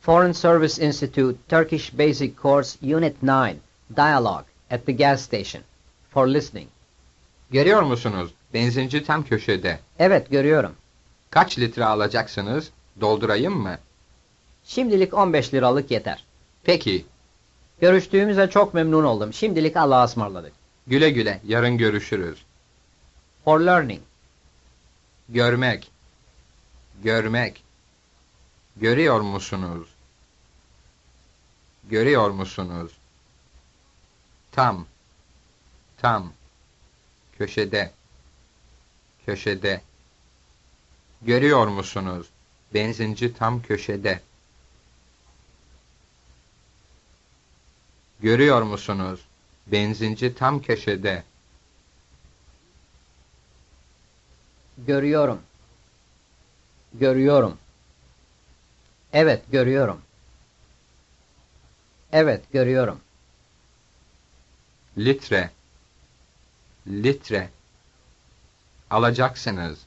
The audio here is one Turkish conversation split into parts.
Foreign Service Institute, Turkish Basic Course, Unit 9, Dialogue, at the gas station. For listening. Görüyor musunuz? Benzinci tam köşede. Evet, görüyorum. Kaç litre alacaksınız? Doldurayım mı? Şimdilik 15 liralık yeter. Peki. Görüştüğümüze çok memnun oldum. Şimdilik Allah'a ısmarladık. Güle güle. Yarın görüşürüz. For learning. Görmek. Görmek. Görüyor musunuz? Görüyor musunuz? Tam. Tam. Köşede. Köşede. Görüyor musunuz? Benzinci tam köşede. Görüyor musunuz? Benzinci tam köşede. Görüyorum. Görüyorum. Evet, görüyorum. Evet, görüyorum. Litre. Litre. Alacaksınız.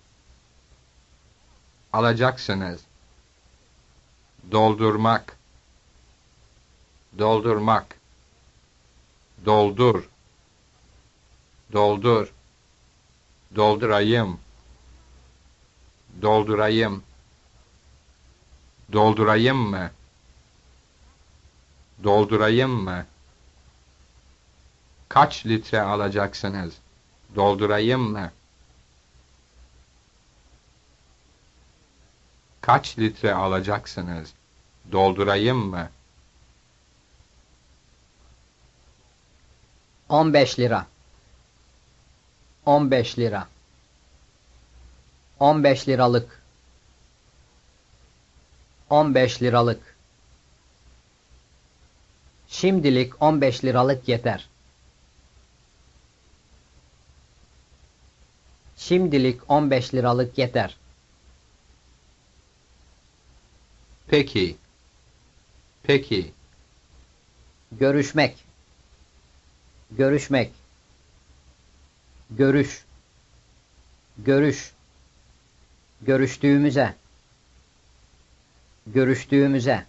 Alacaksınız. Doldurmak. Doldurmak. Doldur. Doldur. Doldurayım. Doldurayım. Doldurayım mı? Doldurayım mı? Kaç litre alacaksınız? Doldurayım mı? Kaç litre alacaksınız? Doldurayım mı? 15 lira. 15 lira. 15 liralık. 15 liralık. Şimdilik 15 liralık yeter. Şimdilik 15 liralık yeter. Peki. Peki. Görüşmek. Görüşmek. Görüş. Görüş. Görüştüğümüze. Görüştüğümüze.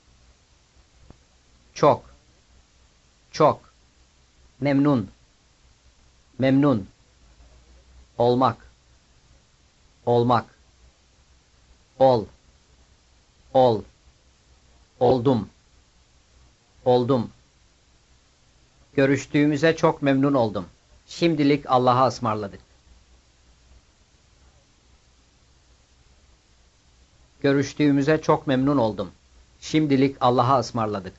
Çok. Çok. Memnun. Memnun. Olmak. Olmak. Ol. Ol. Oldum. Oldum. Görüştüğümüze çok memnun oldum. Şimdilik Allah'a ısmarladık. Görüştüğümüze çok memnun oldum. Şimdilik Allah'a ısmarladık.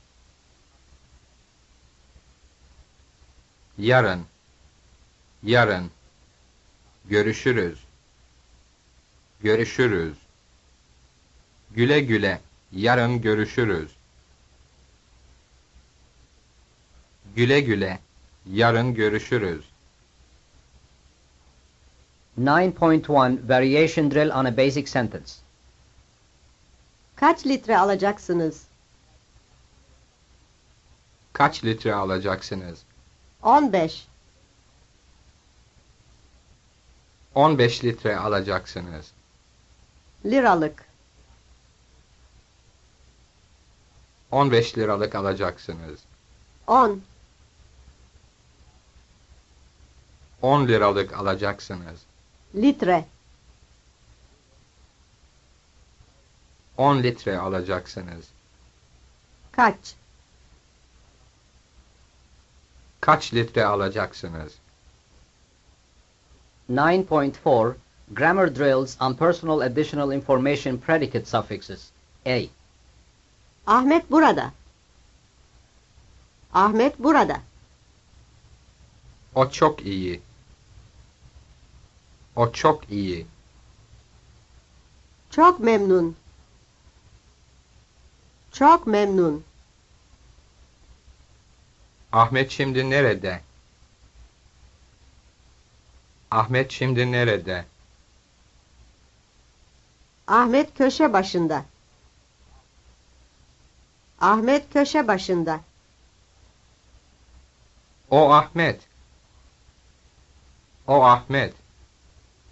Yarın. Yarın. Görüşürüz. Görüşürüz. Güle güle. Yarın görüşürüz. Güle güle. Yarın görüşürüz. 9.1 Variation Drill on a Basic Sentence. Kaç litre alacaksınız? Kaç litre alacaksınız? 15. 15 litre alacaksınız. Liralık. 15 liralık alacaksınız. 10. 10 liralık alacaksınız. Litre. 10 litre alacaksınız. Kaç? Kaç litre alacaksınız? 9.4 Grammar Drills on Personal Additional Information Predicate Suffixes. A. Ahmet burada. Ahmet burada. O çok iyi. O çok iyi. Çok memnun. Çok memnun. Ahmet şimdi nerede? Ahmet şimdi nerede? Ahmet köşe başında. Ahmet köşe başında. O Ahmet. O Ahmet.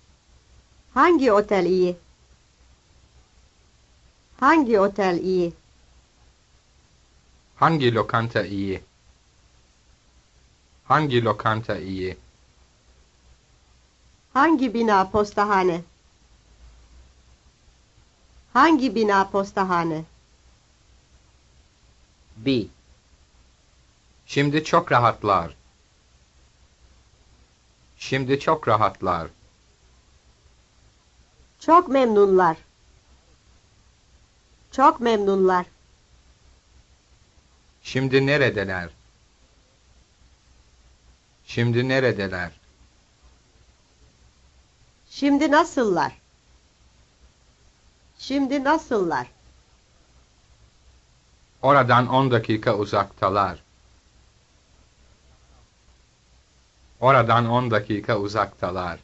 Hangi otel iyi? Hangi otel iyi? Hangi lokanta iyi? Hangi lokanta iyi? Hangi bina postahane? Hangi bina postahane? B. Şimdi çok rahatlar. Şimdi çok rahatlar. Çok memnunlar. Çok memnunlar. Şimdi neredeler? Şimdi neredeler? Şimdi nasıllar? Şimdi nasıllar? Oradan 10 dakika uzaktalar. Oradan 10 dakika uzaktalar.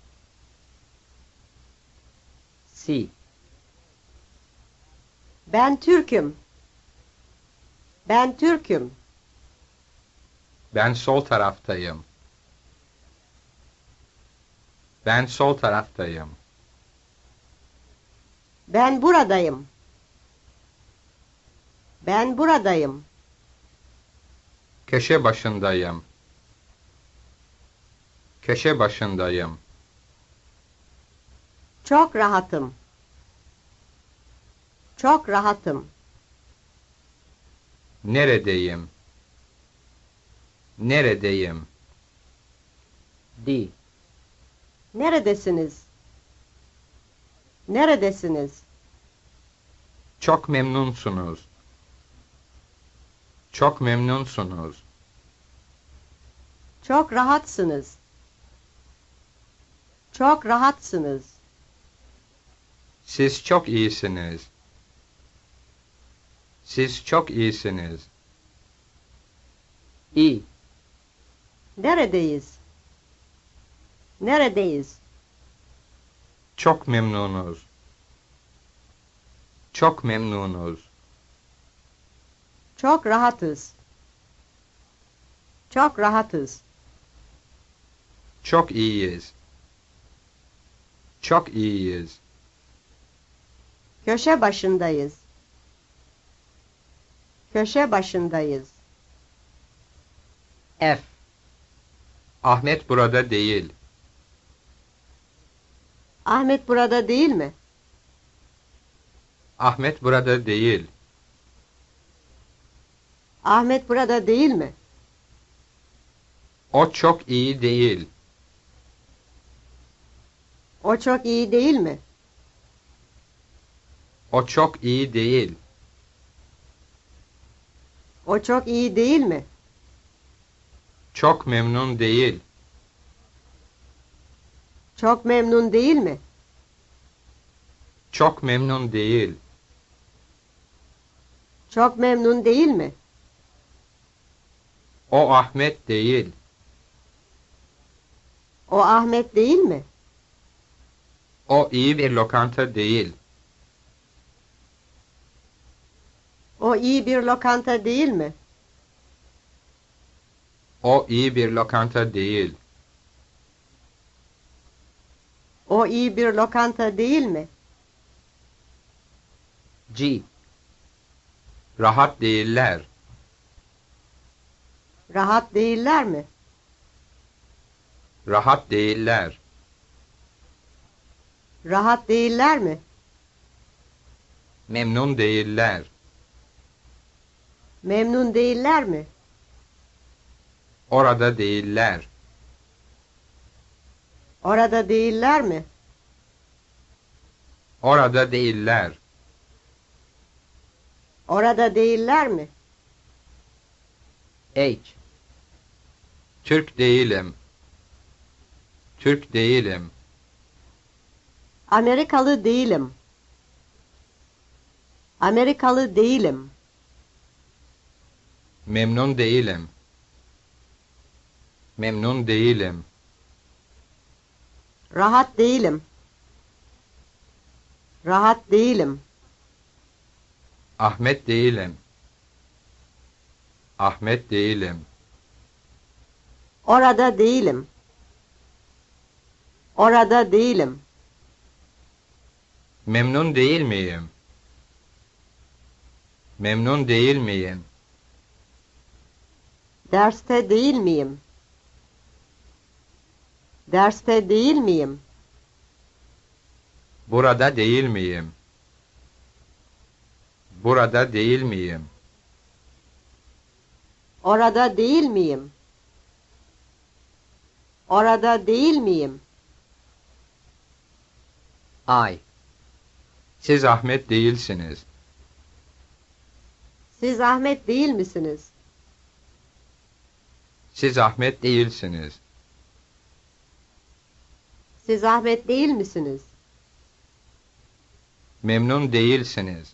C. Ben Türk'üm. Ben Türk'üm. Ben sol taraftayım. Ben sol taraftayım. Ben buradayım. Ben buradayım. Köşe başındayım. Köşe başındayım. Çok rahatım. Çok rahatım. Neredeyim? Neredeyim? D. Neredesiniz? Neredesiniz? Çok memnunsunuz. Çok memnunsunuz. Çok rahatsınız. Çok rahatsınız. Siz çok iyisiniz. Siz çok iyisiniz. E. Neredeyiz? Neredeyiz? Çok memnunuz. Çok memnunuz. Çok rahatız. Çok rahatız. Çok iyiyiz. Çok iyiyiz. Köşe başındayız. Köşe başındayız. F. Ahmet burada değil. Ahmet burada değil mi? Ahmet burada değil. Ahmet burada değil mi? O çok iyi değil. O çok iyi değil mi? O çok iyi değil. O çok iyi değil mi? Çok memnun değil. Çok memnun değil mi? Çok memnun değil. Çok memnun değil mi? O Ahmet değil. O Ahmet değil mi? O iyi bir lokanta değil. O iyi bir lokanta değil mi? O iyi bir lokanta değil. O iyi bir lokanta değil mi? G. Rahat değiller. Rahat değiller mi? Rahat değiller. Rahat değiller mi? Memnun değiller. Memnun değiller mi? Orada değiller. Orada değiller mi? Orada değiller. Orada değiller mi? H. Türk değilim. Türk değilim. Amerikalı değilim. Amerikalı değilim. Memnun değilim. Memnun değilim. Rahat değilim. Rahat değilim. Ahmet değilim. Ahmet değilim. Orada değilim. Orada değilim. Memnun değil miyim? Memnun değil miyim? Derste değil miyim? Derste değil miyim? Burada değil miyim? Burada değil miyim? Orada değil miyim? Orada değil miyim? I. Siz Ahmet değilsiniz. Siz Ahmet değil misiniz? Siz Ahmet değilsiniz. Siz Ahmet değil misiniz? Memnun değilsiniz.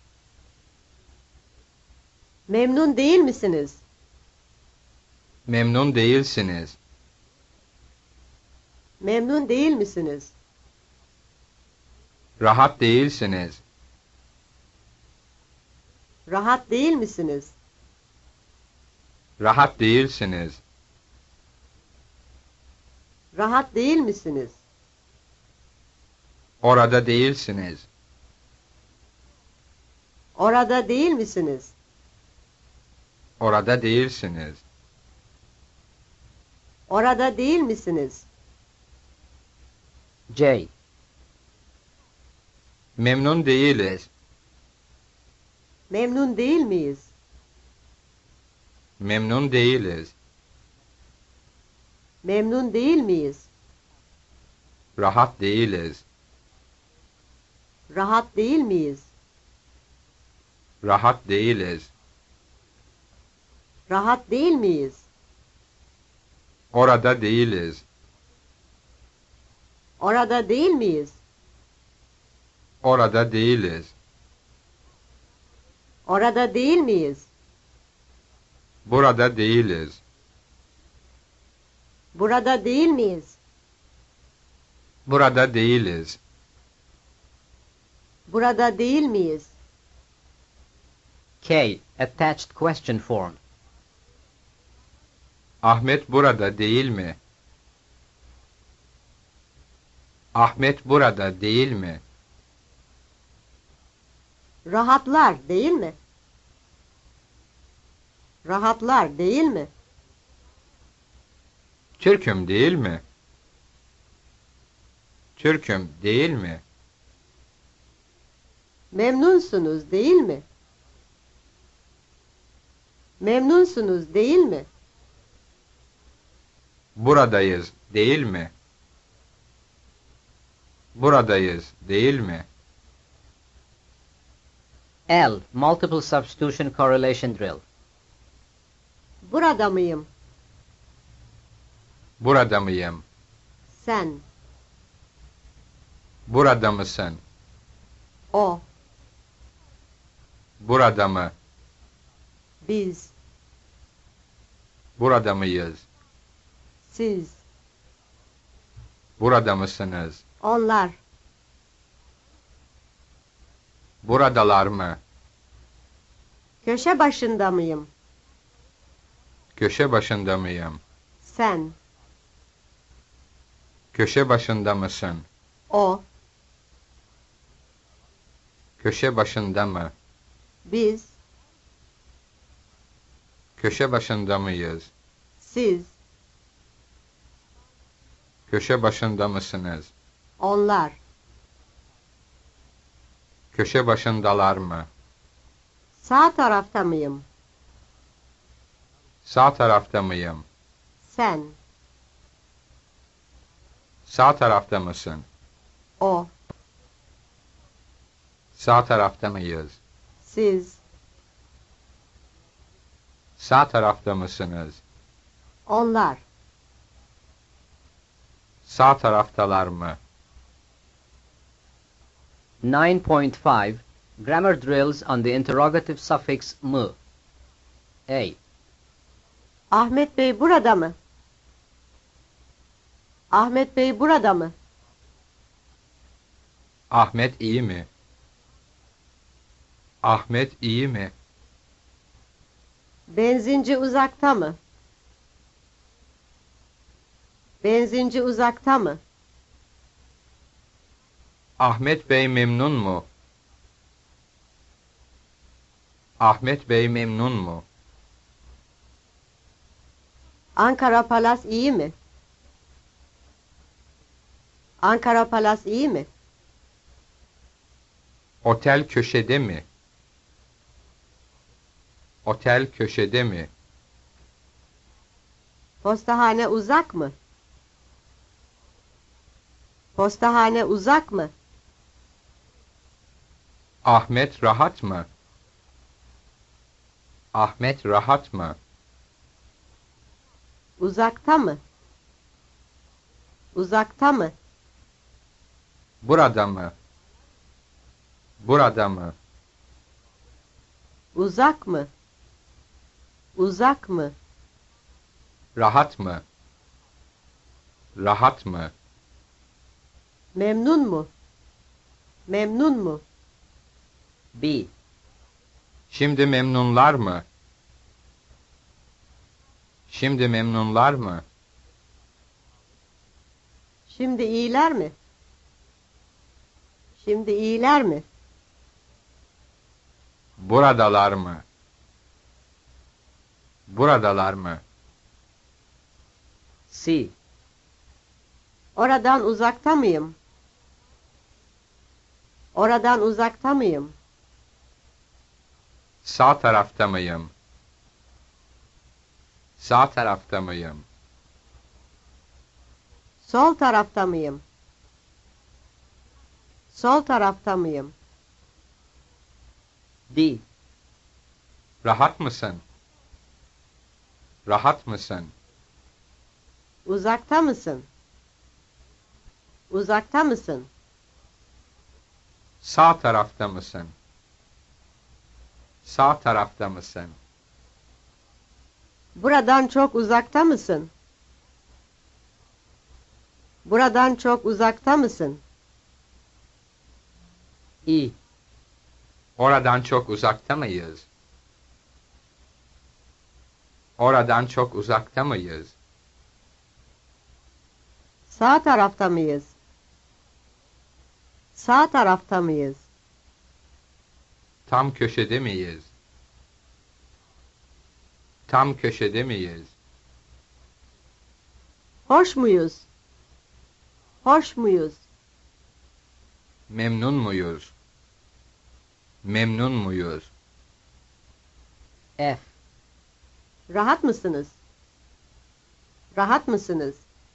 Memnun değil misiniz? Memnun değilsiniz. Memnun değil misiniz? Rahat değilsiniz. Rahat değil misiniz? Rahat değilsiniz. Rahat değil misiniz? Orada değilsiniz. Orada değil misiniz? Orada değilsiniz. Orada değil misiniz? J. Memnun değiliz. Memnun değil miyiz? Memnun değiliz. Memnun değil miyiz? Rahat değiliz. Rahat değil miyiz? Rahat değiliz. Rahat değil miyiz? Orada değiliz. Orada değil miyiz? Orada değiliz. Orada değil miyiz? Burada değiliz. Burada değil miyiz? Burada değiliz. Burada değil miyiz? K. Attached question form. Ahmet burada değil mi? Ahmet burada değil mi? Rahatlar değil mi? Rahatlar değil mi? Türk'üm değil mi? Türk'üm değil mi? Memnunsunuz değil mi? Memnunsunuz değil mi? Buradayız değil mi? Buradayız değil mi? L. Multiple substitution correlation drill. Burada mıyım? Burada mıyım? Sen, Burada mısın? o, Burada mı? biz, Burada mıyız? siz, Burada mısınız? onlar, Buradalar mı? köşe başında mıyım? Köşe başında mıyım? Sen, Köşe başında mısın? o, Köşe başında mı? biz, Köşe başında mıyız? siz, Köşe başında mısınız? onlar, Köşe başındalar mı? sağ tarafta mıyım? Sağ tarafta mıyım? Sen, Sağ tarafta mısın? o, Sağ tarafta mıyız? siz, Sağ tarafta mısınız? onlar, Sağ taraftalar mı? 9.5 Grammar drills on the interrogative suffix m. A. Ahmet Bey burada mı? Ahmet Bey burada mı? Ahmet iyi mi? Ahmet iyi mi? Benzinci uzakta mı? Benzinci uzakta mı? Ahmet Bey memnun mu? Ahmet Bey memnun mu? Ankara Palas iyi mi? Ankara Palas iyi mi? Otel köşede mi? Otel köşede mi? Postahane uzak mı? Postahane uzak mı? Ahmet rahat mı? Ahmet rahat mı? Uzakta mı? Uzakta mı? Burada mı? Burada mı? Uzak mı? Uzak mı? Rahat mı? Rahat mı? Memnun mu? Memnun mu? B. Şimdi memnunlar mı? Şimdi memnunlar mı? Şimdi iyiler mi? Şimdi iyiler mi? Buradalar mı? Buradalar mı? C. Oradan uzakta mıyım? Oradan uzakta mıyım? Sağ tarafta mıyım? Sağ tarafta mıyım? Sol tarafta mıyım? Sol tarafta mıyım? D. Rahat mısın? Rahat mısın? Uzakta mısın? Uzakta mısın? Sağ tarafta mısın? Sağ tarafta mısın? Buradan çok uzakta mısın? Buradan çok uzakta mısın? E. Oradan çok uzakta mıyız? Oradan çok uzakta mıyız? Sağ tarafta mıyız? Sağ tarafta mıyız? Tam köşede miyiz? Tam köşede miyiz? Hoş muyuz? Hoş muyuz? Memnun muyuz? Memnun muyuz? F. Rahat mısınız? Rahat mısınız?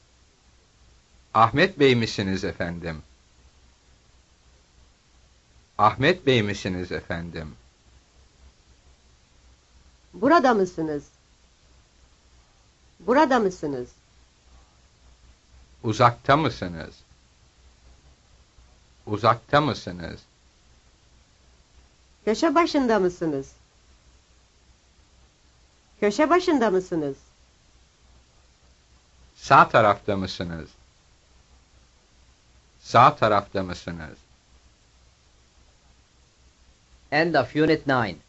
Ahmet Bey misiniz efendim? Ahmet Bey misiniz efendim? Burada mısınız? Burada mısınız? Uzakta mısınız? Uzakta mısınız? Köşe başında mısınız? Köşe başında mısınız? Sağ tarafta mısınız? Sağ tarafta mısınız? End of Unit 9.